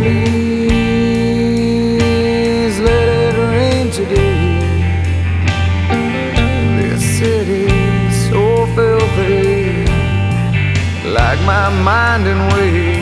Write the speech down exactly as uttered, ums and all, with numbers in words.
please let it rain today. This city's so filthy, like my mind and way.